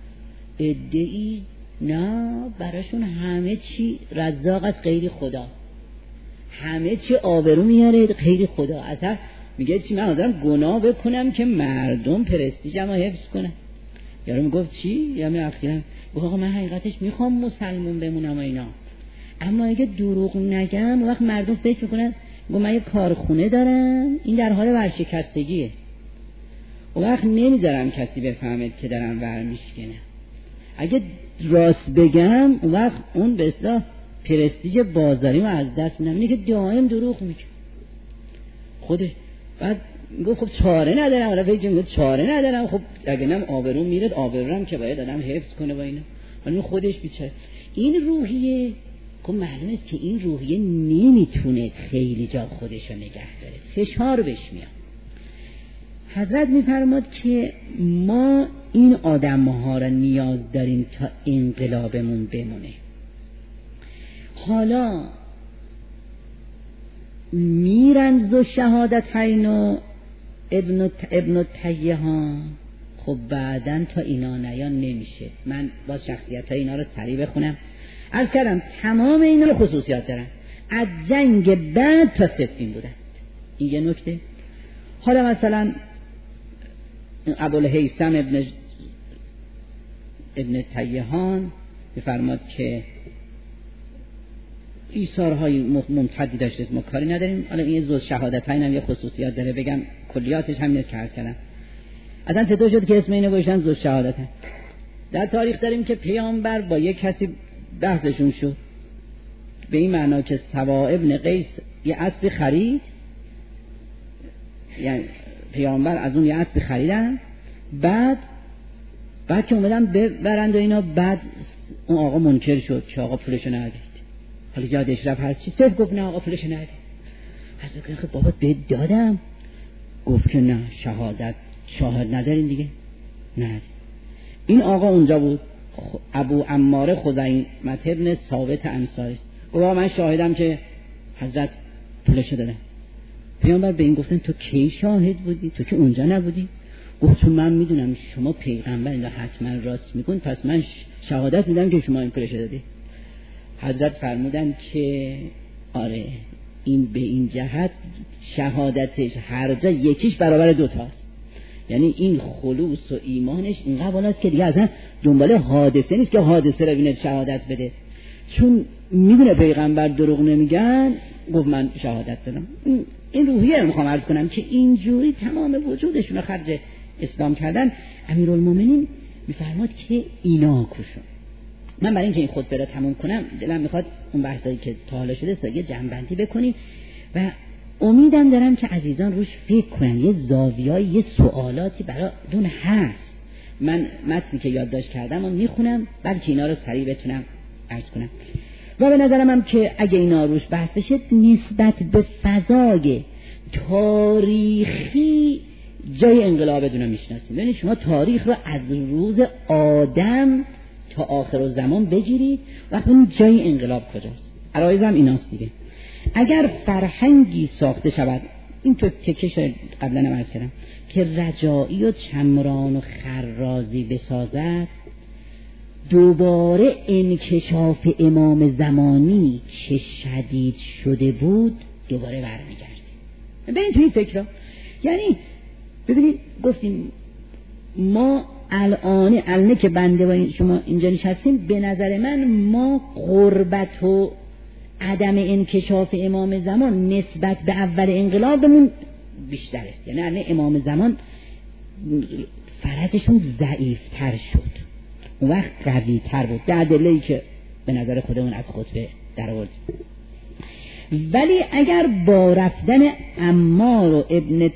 ادعی نه، براشون همه چی رزاق از غیر خدا، همه چی آبرو میاره غیر خدا. اصلا میگه چی؟ من آدم گناه بکنم که مردم پرستیژم رو حفظ کنن. یارو میگفت چی؟ یا من اخیراً گفت آقا من حقیقتش میخوام مسلمون بمونم و اینا، اما اگه دروغ نگم وقت مردم فکر میکنن گفت من یه کارخونه دارم این در حال ورشکستگیه، و وقت نمیذارم کسی بفهمه که دارم ورمیشکنه. اگه راست بگم اون وقت اون به اصطلاح پرستیژ بازاری رو از دست میدم. اینه که دائم دروغ میگه خودش. بعد گفت خب چاره ندارم. حالا فکر میگه چاره ندارم. خب اگه نم آبرو میره، آبروام که باید آدم حفظ کنه با اینا، ولی خودش بیچاره. این روحیه خب معلومه است که این روحیه نمیتونه خیلی جا خودش رو نگه داره، فشار بهش میاد. حضرت میفرماد که ما این آدم‌ها را نیاز داریم تا انقلابمون بمونه. حالا میرن ذو شهادتین و ابن تیهان، خب بعدن تا اینا نیان نمیشه. من با شخصیت های اینا رو سریع بخونم. عرض کردم تمام اینا خصوصیات دارن. از جنگ بعد تا صفین بودن. این یه نکته. حالا مثلا ابوالهیثم ابن تیهان میفرماد که ایثارهای ممتدی داشته، ما کاری نداریم. حالا این ذو شهادتین هم یه خصوصیات داره، بگم کلیاتش همین است که عرض کردم. اصلا چطور شد که اسم اینو گذاشتن ذو شهادتین؟ در تاریخ داریم که پیامبر با یک کسی بحثشون شد به این معنا که سوا ابن قیس یه اسب خرید، یعنی پیامبر از اون یه اسب خریدن، بعد که اومدن ببرند و اینا، بعد اون آقا منکر شد که آقا پولشو ندید. حالا یادش رفت هر چی صرف گفت نه آقا پولشو ندید. حضرت گفت بابا بهت دادم. گفت که نه شاهد ندارین دیگه. نه این آقا اونجا بود، ابو عمار خزیمه ابن ثابت انصاری. گفت من شاهدم که حضرت پولشو دادن. پیامبر به این گفتن تو کی شاهد بودی؟ تو که اونجا نبودی؟ گفت چون من میدونم شما پیغمبر اینجا حتما راست میگن، پس من شهادت میدم که شما این پولشو دادی. حضرت فرمودن که آره این به این جهت شهادتش هر جا یکیش برابر دوتاست. یعنی این خلوص و ایمانش اینقدر بالاست که دیگه اصلا دنبال حادثه نیست که حادثه رو بینه شهادت بده، چون میدونه پیغمبر دروغ نمیگن. گفت من شهادت دادم. این روحیه رو میخوام عرض کنم که اینجوری تمام وجودشون رو خرج اسلام کردن. امیرالمومنین میفرماد که اینا کشون. من برای اینکه این خطبه را تموم کنم دلم میخواد اون بحثایی که تا حالا شده ساگه جمع‌بندی بکنیم و امیدم دارم که عزیزان روش فکر کنن، یه زاویه‌ای، یه سوالاتی براتون هست. من متنی که یادداشت کردم و میخونم بلکه اینا رو سریع بتونم عرض کنم و به نظرم هم که اگه اینا روش بحث بشه نسبت به فضای تاریخی جای انقلاب بدون میشناسیم. ببینید شما تاریخ رو از روز آدم تا آخر زمان بگیرید و اون جای انقلاب کجاست. عرایزم ایناست دیگه. اگر فرهنگی ساخته شود، این تو تکش قبلا هم عرض کردم، که رجایی و چمران و خرازی بسازد، دوباره انکشاف امام زمانی که شدید شده بود دوباره برمیگرده. ببین تو این فکر ها، یعنی ببینید گفتیم ما الان که بنده و شما اینجا نشستیم، به نظر من ما قربت و عدم انکشاف امام زمان نسبت به اول انقلابمون بیشتر است. یعنی امام زمان فرجشون ضعیفتر شد، اون وقت قوی تر بود. در دلیلی که به نظر خودمون از خطبه در آوردیم. ولی اگر با رفتن عمار و ابن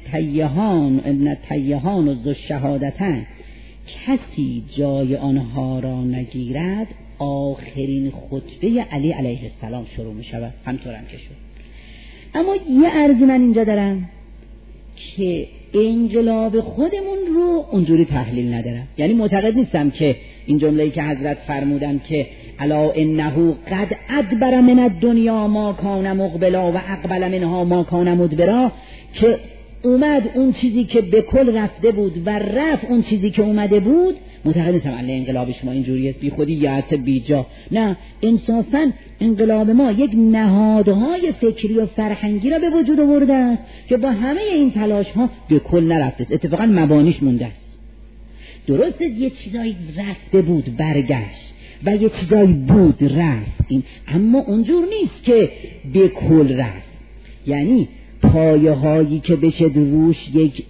تیهان و ذو الشهادتین کسی جای آنها را نگیرد، آخرین خطبه علی علیه السلام شروع می شود. همطور هم که شد. اما یه عرض من اینجا دارم که انقلاب خودمون رو اونجوری تحلیل ندارم. یعنی معتقد نیستم که این جمله‌ای که حضرت فرمودن که الا انه قد ادبر من الدنیا ما کان مقبلا و اقبل منها ما کان مدبرا، که اومد اون چیزی که به کل رفته بود و رفت اون چیزی که اومده بود. معتقد نیستم علی انقلاب شما اینجوری است بی خودی یأس بیجا. نه، انصافا انقلاب ما یک نهادهای فکری و فرهنگی را به وجود آورده است که با همه این تلاش ها به کل نرفته است، اتفاقا مبانیش مونده است. درسته یه چیزایی رفته بود برگشت و یه چیزایی بود رفت، این اما اونجور نیست که به کل رفت. یعنی پایه هایی که بشه روش یک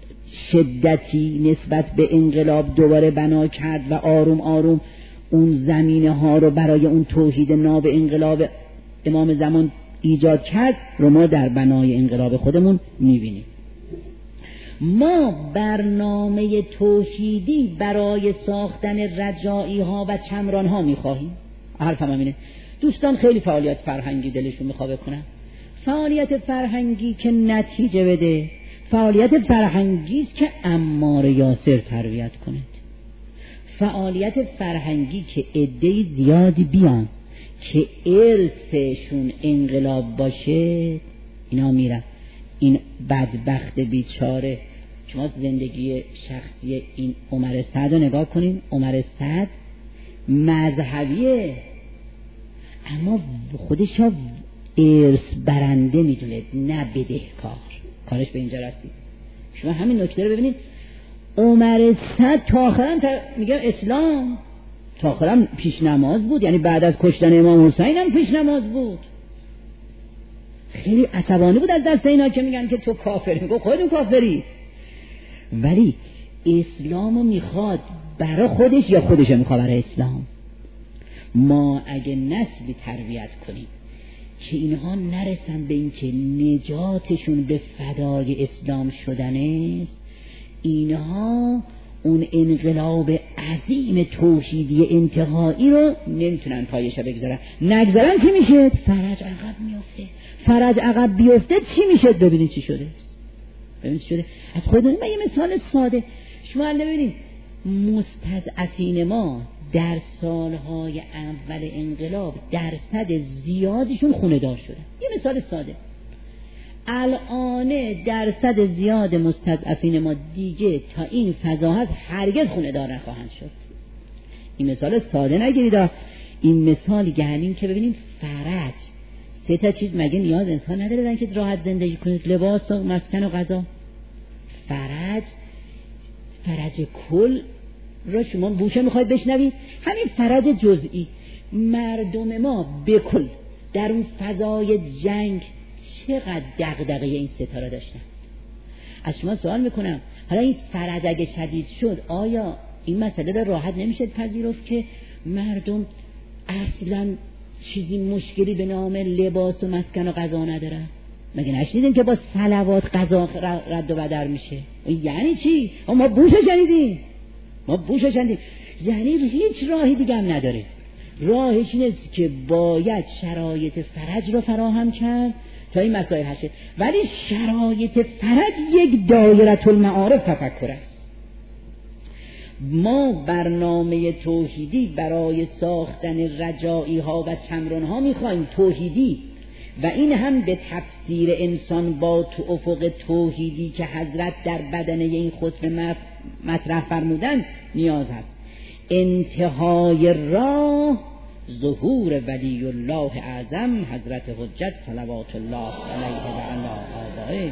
شدتی نسبت به انقلاب دوباره بنا کرد و آروم آروم اون زمینه ها رو برای اون توحید ناب انقلاب امام زمان ایجاد کرد رو ما در بنای انقلاب خودمون میبینیم. ما برنامه توحیدی برای ساختن رجایی ها و چمران ها میخواهیم. حرفم همینه. دوستان خیلی فعالیت فرهنگی دلشون میخواد بکنن، فعالیت فرهنگی که نتیجه بده، فعالیت فرهنگی است که عمار یاسر تربیت کند، فعالیت فرهنگی که عده زیادی بیان که ارثشون انقلاب باشه، اینا میرن. این بدبخت بیچاره، شما زندگی شخصی این عمر سعد رو نگاه کنین. عمر سعد مذهبیه اما خودش ها ارث برنده میدونه، نه بدهکار. کارش به اینجا رسید. شما همین نکته رو ببینید. عمر سعد تا آخرم میگم اسلام تا آخرم پیش نماز بود، یعنی بعد از کشتن امام حسین هم پیش نماز بود. خیلی عصبانی بود از دست اینا که میگن که تو کافری. میگه خودتون کافری. ولی اسلامو میخواد برای خودش یا خودش میخواد برای اسلام. ما اگه نسلی تربیت کنیم که اینها نرسن به این که نجاتشون به فدای اسلام شدن است، اینها اون انقلاب عظیم توحیدی انتهایی رو نمیتونن پایش بگذارن. نگذارن چی میشه؟ فرج عقب میفته. فرج عقب بیفته چی میشه؟ ببینید چی شده. ببینید چی شده. از خودمون من یه مثال ساده شما ببینید. مستضعفین ما در سالهای اول انقلاب درصد زیادشون خونه دار شدن. یه مثال ساده. الان درصد زیاد مستضعفین ما دیگه تا این فضا هست هرگز خونه دار نخواهند شد. این مثال ساده نگیرید. این مثال یعنی که ببینید فرج، سه تا چیز مگه نیاز انسان نداره که راحت زندگی کنید؟ لباس و مسکن و غذا. فرج کل را شما بوشه میخواید بشنوید. همین فرج جزئی. مردم ما بکل در اون فضای جنگ چقدر دغدغه این ستاره داشتن. از شما سوال میکنم حالا این فرج اگه شدید شد، آیا این مسئله را راحت نمیشه پذیرفت که مردم اصلا چیزی مشکلی به نام لباس و مسکن و غذا نداره؟ مگه نشنیدین که با صلوات غذا رد و بدل میشه؟ یعنی چی؟ ما بوشو شنیدیم، یعنی هیچ راهی دیگه هم نداره. راهش این است که باید شرایط فرج رو فراهم کرد تا این مسائل حل شه. ولی شرایط فرج یک دایره المعارف تفکر است. ما برنامه توحیدی برای ساختن رجائی ها و چمرون ها میخوایم، توحیدی، و این هم به تفسیر انسان با تو افق توحیدی که حضرت در بدنه این خطبه مطرح فرمودن نیاز هست. انتهای راه ظهور ولی الله اعظم حضرت حجت صلوات الله علیه و علی آبائه.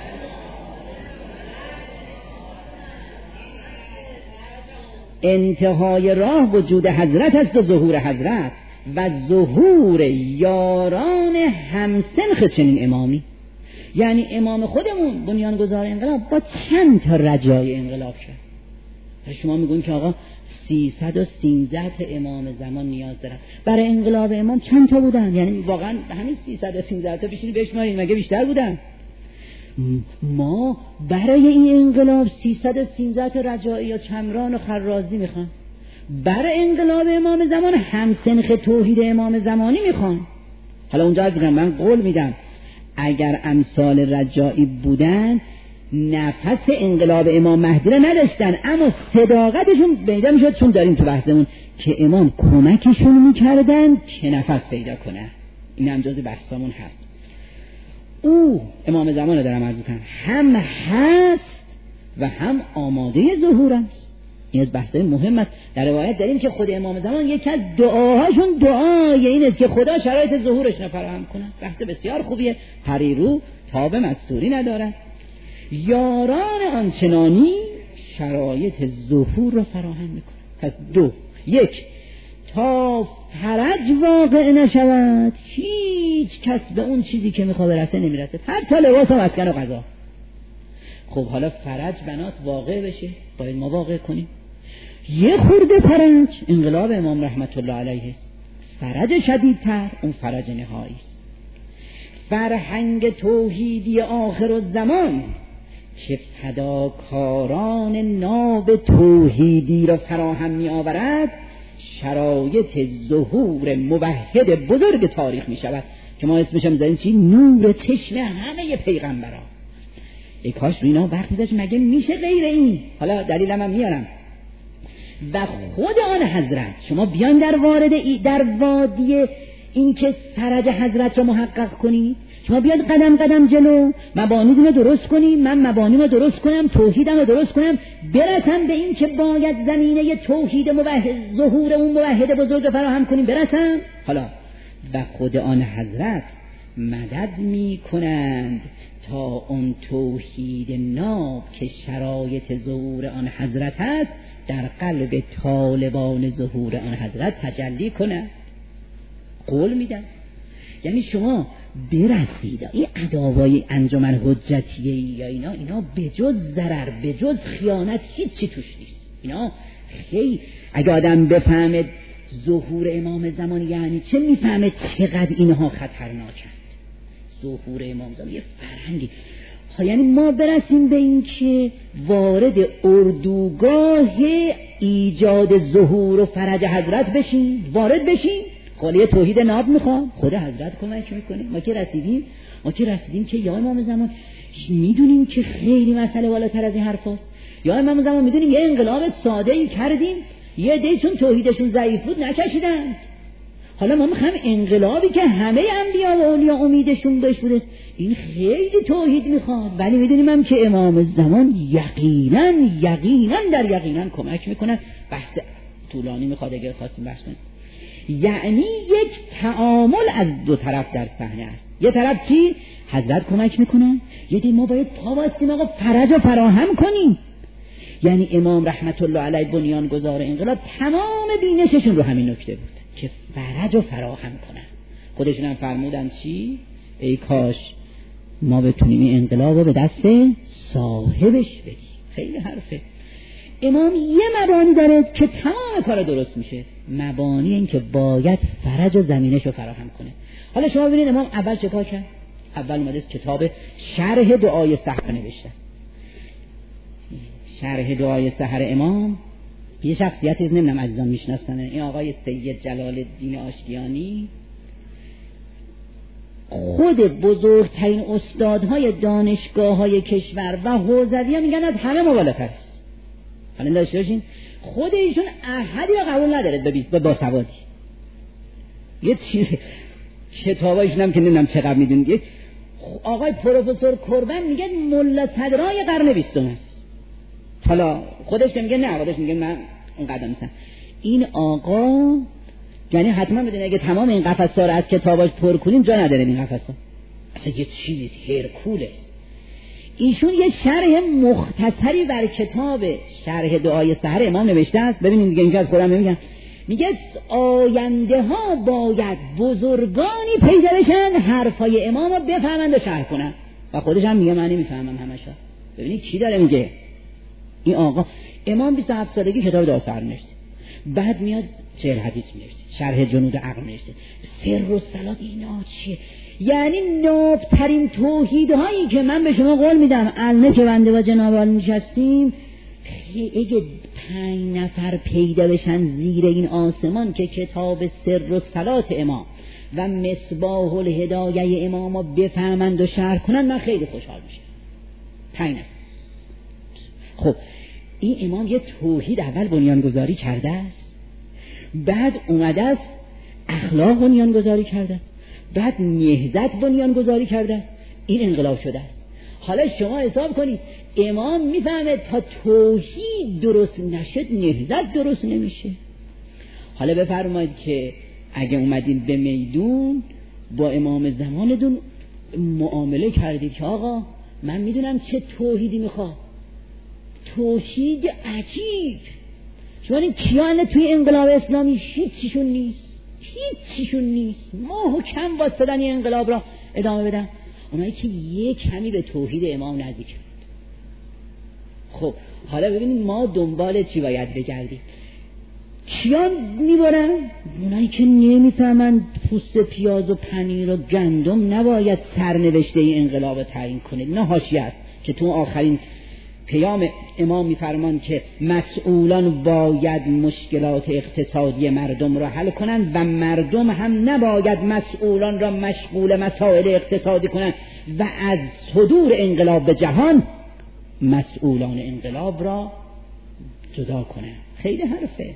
انتهای راه وجود حضرت است و ظهور حضرت و ظهور یاران همسنخ چنین امامی. یعنی امام خودمون بنیانگذار انقلاب با چند تا رجای انقلاب کرد. شما میگون که آقا 313 تا امام زمان نیاز دارن. برای انقلاب امام چند تا بودن؟ یعنی واقعا همین 313 تا بشینی بشمارین مگه بیشتر بودن؟ ما برای این انقلاب 313 تا رجایی یا چمران و خرازی میخوان. برای انقلاب امام زمان همسنخ توحید امام زمانی میخوان. حالا اونجا بگم من قول میدم اگر امثال رجایی بودن نفس انقلاب امام مهدی را نداشتن، اما صداقتشون پیدا میشد، چون داریم تو بحثمون که امام کمکشون میکردن که نفس پیدا کنه. این هم جز بحثمون هست. او امام زمان رو دارم عرض میکنم هم هست و هم آماده ظهور است. این از بحثای مهم است. در روایت داریم که خود امام زمان یکی از دعاهاشون دعای این است که خدا شرایط ظهورش رو فراهم کنه. بحث بسیار خوبیه، پریرو تاب مستوری نداره. یاران آنچنانی شرایط ظهور رو فراهم میکنه. پس دو، یک، تا فرج واقع نشود هیچ کس به اون چیزی که میخواد برسه نمیرسه، حتی لباس و مسکن و غذا. خب حالا فرج بنات واقع بشه باید ما واقع کنیم. یه خورده فرج انقلاب امام رحمت الله علیه است. فرج شدیدتر اون فرج نهایی است. فرهنگ توحیدی آخر الزمان که فداکاران ناب توحیدی را فراهم می آورد شرایط ظهور موحد بزرگ تاریخ می شود که ما اسمش هم زدیم چی؟ نور چشم همه پیغمبران. ای کاش رو اینا وقت میذاشت، مگه میشه غیر این؟ حالا دلیلم هم میارم. و خود آن حضرت شما بیان در وادی این که فرج حضرت رو محقق کنید، شما بیاد قدم قدم جلو، مبانیدون رو درست کنید، من مبانیم رو درست کنم، توحیدم رو درست کنم، برسم به این که باید زمینه توحید موحد، ظهور اون موحد بزرگ فراهم کنیم، برسم. حالا و خود آن حضرت مدد می کنند تا اون توحید ناب که شرایط ظهور آن حضرت است در قلب طالبان ظهور آن حضرت تجلی کنه. قول میدن. یعنی شما برسید این ادعاوای انجمن حجتیه یا اینا بجز ضرر بجز خیانت هیچی توش نیست. اینا خیلی اگه آدم بفهمه ظهور امام زمان یعنی چه، میفهمه چقدر اینها خطرناکند. ظهور امام زمان یه فرهنگی، یعنی ما برسیم به این که وارد اردوگاه ایجاد ظهور و فرج حضرت بشیم، وارد بشیم. قالیه توحید ناب میخوام، خود حضرت کمک میکنه. ما که رسیدیم که یا امام زمان میدونیم که خیلی مسئله بالاتر از این حرف هست، یا امام زمان میدونیم یه انقلاب ساده ای کردیم، یه دی چون توحیدشون ضعیف بود نکشیدند. حالا ما میخوایم انقلابی که همه انبیا و اولیا امیدشون بهش بوده، این خیلی توحید میخواد، ولی میدونیم هم که امام زمان یقینا در یقینا کمک میکنن. بحث طولانی میخواد اگر خواستیم بحث کنیم. یعنی یک تعامل از دو طرف در صحنه است. یه طرف چی؟ حضرت کمک میکنن، یه دی ما باید پا بستیم آقا فرج رو فراهم کنیم. یعنی امام رحمت الله علیه بنیانگذار انقلاب تمام بینششون رو همین نکته بود که فرج رو فراهم کنن. خودشون هم فرمودن چی؟ ای کاش ما بتونیم این انقلاب رو به دست صاحبش بدیم. خیلی حرفه. امام یه مبانی داره که تمام کار درست میشه، مبانی این که باید فرج و زمینش رو فراهم کنه. حالا شما ببینید امام اول چه کار کرد؟ اول اومده کتاب شرح دعای سحر نوشته. شرح دعای سحر امام یه شخصیتی نمیدونم عزیزان میشناسنه، این آقای سید جلال الدین آشتیانی، خود بزرگترین استادهای دانشگاه‌های کشور و حوزوی ها میگن از همه مبالغ‌تر است. حالا داشته باشین خود ایشون احدی رو قبول نداره به باسوادی. یه چیز کتابایشون هم که نمیدونم چقدر میدونید، آقای پروفسور کربن میگه ملا صدرای قرن 20 است. حالا خودش که میگه نه، خودش میگه من اون قدم نیستم. این آقا یعنی حتما بدونه اگه تمام این قفس‌ها رو از کتاباش پر کنیم جا نداره این قفس‌ها. اصلا یه چیزی هرکول است. ایشون یه شرح مختصری بر کتاب شرح دعای سحر امام نوشته است. ببینید دیگه اینجا از خودم نمیگم، میگه آینده ها باید بزرگانی پیدا بشن حرفای امام رو بفهمند و شرح کنن، و خودش هم میگه من نمیفهمم همشا. ببینید کی داره میگه؟ این آقا امام 27 سالگی کتاب دعای سحر نوشته، بعد میاد 40 حدیث می‌نویسه، شرح جنود عقل می‌نویسه، سر و صلات. اینا چیه؟ یعنی نابترین توحیدهایی که من به شما قول میدم الان که بنده با جناب عالی نشستیم، اگه 5 نفر پیدا بشن زیر این آسمان که کتاب سر و صلات امام و مصباح الهدایه امام رو بفهمند و شرح کنن، من خیلی خوشحال میشم. 5 نفر. خب این امام یه توحید اول بنیانگذاری کرده است، بعد اومده است اخلاق بنیانگذاری کرده است، بعد نهضت بنیانگذاری کرده است، این انقلاب شده است. حالا شما حساب کنید امام میفهمه تا توحید درست نشد نهضت درست نمیشه. حالا بفرمایید که اگه اومدین به میدون با امام زمانتون معامله کردید که آقا من میدونم چه توحیدی میخواد، توحید عجیب. شما این کیان توی انقلاب اسلامی هیچیشون نیست. ما حکم واسدن این انقلاب را ادامه بدن، اونایی که یک کمی به توحید امام نزدیک شد. خب حالا ببینید ما دنبال چی باید بگردیم؟ کیان میبرن؟ اونایی که نمیفهمن پوست پیاز و پنیر و گندم نباید سرنوشته این انقلاب رو تعیین کنه. نه حاشیه است که تو آخرین پیام امام میفرمان که مسئولان باید مشکلات اقتصادی مردم را حل کنند و مردم هم نباید مسئولان را مشغول مسائل اقتصادی کنند و از صدور انقلاب به جهان مسئولان انقلاب را جدا کنند. خیلی حرفه.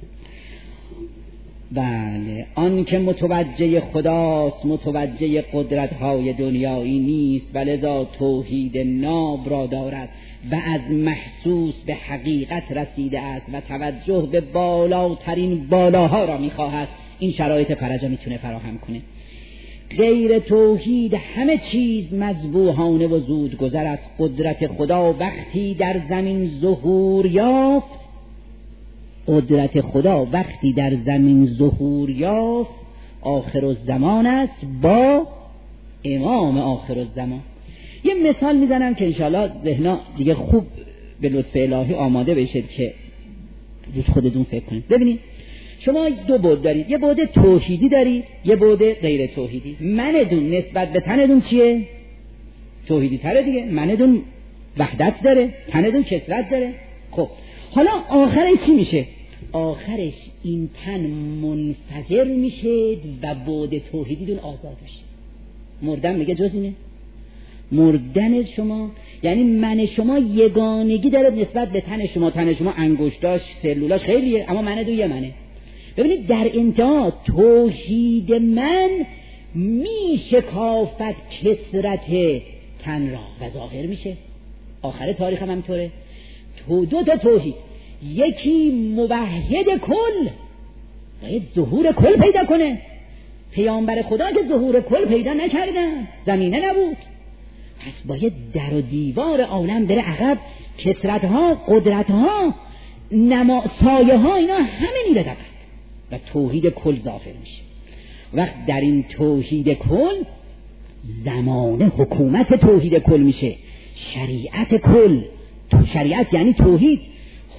بله، آن که متوجه خداست متوجه قدرت‌های دنیایی نیست، ولذا توحید ناب را دارد و از محسوس به حقیقت رسیده است و توجه به بالاترین بالاها را می‌خواهد. این شرایط فرج میتونه فراهم کنه. غیر توحید همه چیز مذبوحانه و زود گذر است. قدرت خدا وقتی در زمین ظهور یافت، آخر الزمان است با امام آخر الزمان. یه مثال میزنم که انشاءالله ذهنا دیگه خوب به لطف الهی آماده بشید که روز خودتون فکر کنید. ببینید شما 2 بعد دارید، یه بعد توحیدی دارید، یه بعد غیر توحیدی. منتون نسبت به تنتون چیه؟ توحیدی تره دیگه. منتون وحدت داره، تنتون کثرت داره. خب حالا آخرش چی میشه؟ آخرش این تن منفجر میشه و بعد توحیدیتون آزاد میشه. مردن میگه جز اینه؟ مردن شما یعنی من شما یگانگی داره نسبت به تن شما. تن شما انگشتاش سلولاش خیلیه، اما من دو یه منه. ببینید در انتها توحید من میشکافت کثرت تن را و ظاهر میشه. آخر تاریخ هم همینطوره. 2 تا توحید، یکی موحد کل باید ظهور کل پیدا کنه. پیامبر خدا که ظهور کل پیدا نکردن، زمینه نبود، پس باید در و دیوار عالم بره عقب. کثرتها، قدرتها، سایه ها، اینا همه میره عقب و توحید کل ظاهر میشه. وقت در این توحید کل زمانه حکومت توحید کل میشه. شریعت کل، شریعت یعنی توحید،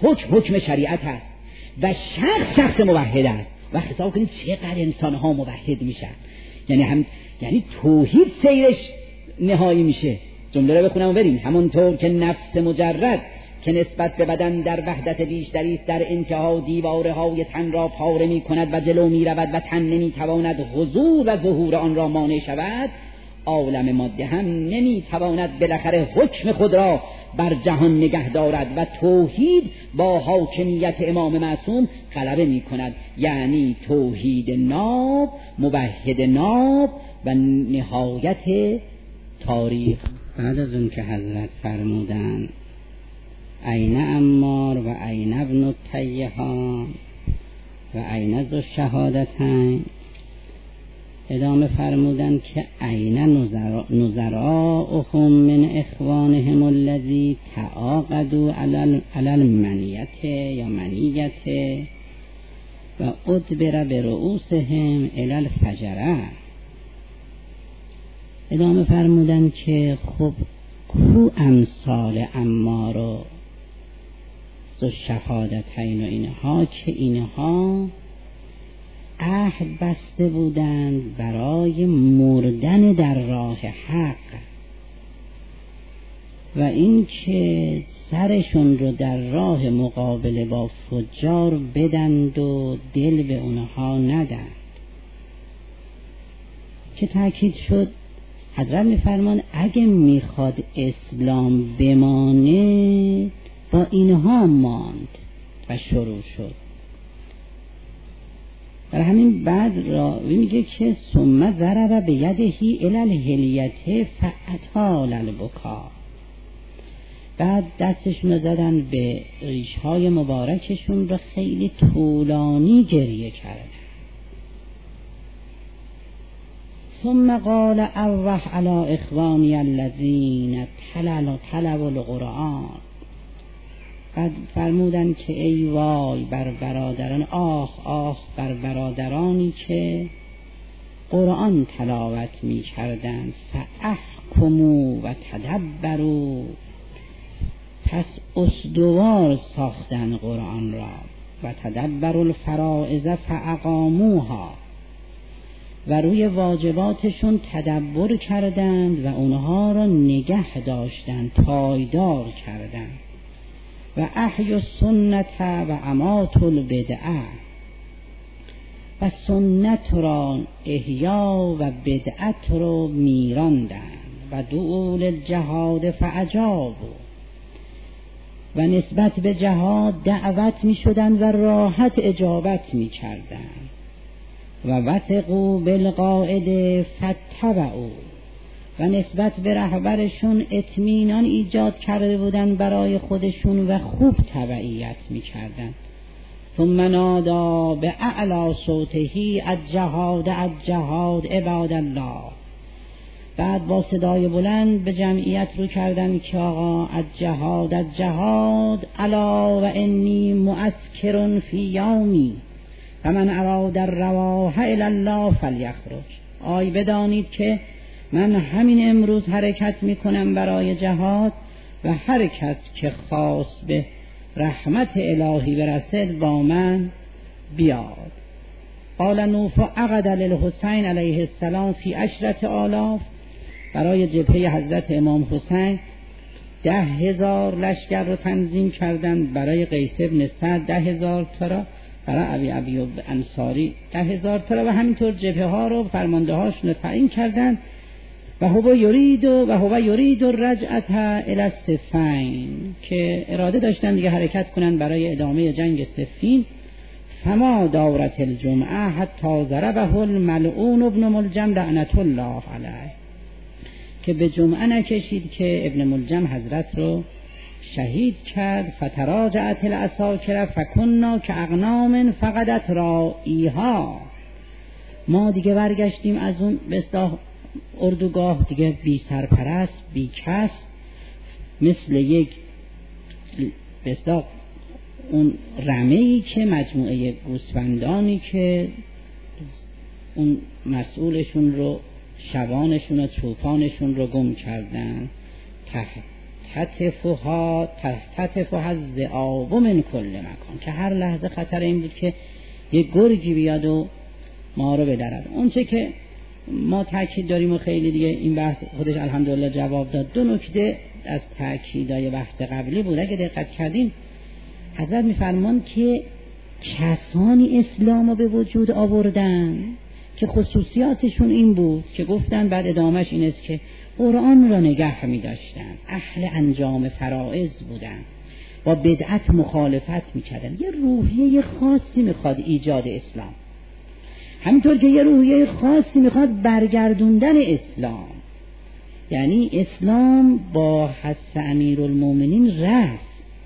حکم شریعت است و شخص موحد است. و حساب کنید چقدر انسان ها موحد میشن، یعنی توحید سیرش نهایی میشه. جمله رو بخونم و بریم. همونطور که نفس مجرد که نسبت به بدن در وحدت بیشتری است، در انتها دیواره های تن را پاره می کند و جلو می رود و تن نمی تواند حضور و ظهور آن را مانع شود، عالم ماده هم نمی تواند بالاخره حکم خود را بر جهان نگه دارد و توحید با حاکمیت امام معصوم غلبه می کند. یعنی توحید ناب، موحد ناب و نهایت تاریخ. بعد از اون که حضرت فرمودن این عمار و این ابن التیهان و این ذو الشهادتین، ادامه فرمودن که این نظراؤهم من اخوانهم الذی تعاقدوا علی المنیت یا منیت و ادبر برؤوسهم الی الفجره. ادامه فرمودن که خب کو امثال عمار و ذو الشهادتین و اینها که اینها عهد بسته بودند برای مردن در راه حق و این که سرشون رو در راه مقابله با فجار بدند و دل به اونها ندند. که تأکید شد حضرت میفرمان اگه میخواد اسلام بمانه با اینها ماند و شروع شد. برای همین بعد راوی میگه که ثم ضرب بیدهی الی الحلیته فاطال البکا، بعد دستشون رو زدن به ریشهای مبارکشون رو خیلی طولانی گریه کردن. ثم قال اوح علی اخوانی الذین تلوا القرآن، بعد فرمودن که ای وای بر برادران، آه بر برادرانی که قرآن تلاوت می کردند. فاحکموا و تدبروا، پس استوار ساختن قرآن را. و تدبروا الفرائض فاقاموها، و روی واجباتشون تدبر کردند و اونها را نگه داشتند، پایدار کردند. و احیوا السنت و اماتوا البدعه، و سنت را احیا و بدعت را میراندند. و دعول الجهاد فاجابوا، و نسبت به جهاد دعوت می شدند و راحت اجابت می کردند. و وثقوا بالقائد فاتبعوا، و نسبت به رهبرشون اطمینان ایجاد کرده بودند برای خودشون و خوب تبعیت می‌کردند. ثم نادا به اعلی صوته الجهاد الجهاد عباد الله، بعد با صدای بلند به جمعیت رو کردن که آقا الجهاد الجهاد الا و انی مؤسکر فی یومی و من اراد الرواح الی الله فلیخرج. آی بدانید که من همین امروز حرکت میکنم برای جهاد و هر کس که خواست به رحمت الهی برسد با من بیاد. قال نوح عقد للحسین علیه السلام فی 10,000، برای جبهه حضرت امام حسین 10,000 لشکر رو تنظیم کردند، برای قیس ابن سعد 10,000 تا را، برای ابی انصاری 10,000 تا را، و همینطور جبهه ها رو فرمانده هاشون رو تعیین کردند. و هو یرید الرجعه الی الصفین، که اراده داشتن دیگه حرکت کنن برای ادامه جنگ صفین. فما دورت الجمعه حتی ضربه الملعون ابن ملجم لعنت الله علیه، که به جمعه نکشید که ابن ملجم حضرت رو شهید کرد. فتراجعت العساکر فکنا کاغنام فقدت رائیها، ما دیگه برگشتیم از اون به اصطلاح اردوگاه دیگه بی سرپرست، بی کس، مثل یک به اصطلاح اون رمه‌ای که مجموعه گوسفندانی که اون مسئولشون رو، شبانشون و چوپانشون رو گم کردن، تختطفها الذئاب من کل مکان، که هر لحظه خطر این بود که یه گرگی بیاد و ما رو بدرد. اون چه که ما تاکید داریم و خیلی دیگه این بحث خودش الحمدلله جواب داد. دو نکته از تاکیدای بحث قبلی بود. اگه دقت کردین حضرت میفرمان که کسانی اسلام رو به وجود آوردن که خصوصیاتشون این بود که گفتن بعد ادامهش این است که قرآن را نگه می داشتن، اهل انجام فرائض بودن، با بدعت مخالفت می کردن. یه روحیه خاصی میخواد ایجاد اسلام، همینطور که یه روحیه خاصی میخواد برگردوندن اسلام. یعنی اسلام با حث امیرالمومنین رفت،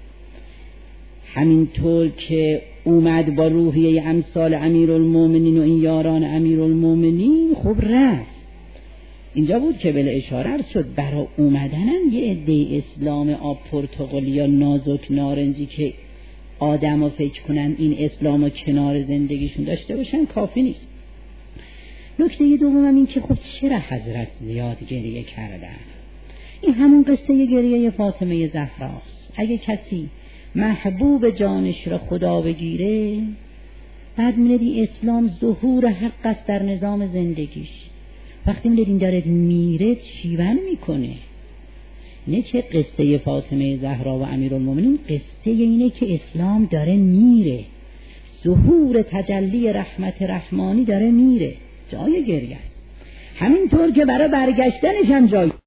همینطور که اومد با روحیه امثال امیرالمومنین و این یاران امیرالمومنین خب رفت. اینجا بود که بله اشاره شد برای اومدنن یه عده اسلام آب پرتقالی یا نازک نارنجی که آدمو فکر کنن این اسلامو کنار زندگیشون داشته باشن کافی نیست. نکته دوم این که خب چرا حضرت زیاد گریه کردن؟ این همون قصه گریه فاطمه زهراست. اگه کسی محبوب جانش را خدا بگیره، بعد می‌دی اسلام ظهور حق است در نظام زندگیش. وقتی می‌دین داره میره شیون میکنه. نه که قصه فاطمه زهرا و امیرالمومنین، قصه اینه که اسلام داره میره، ظهور تجلی رحمت رحمانی داره میره، جای گریه است. همینطور که برای برگشتنش هم جای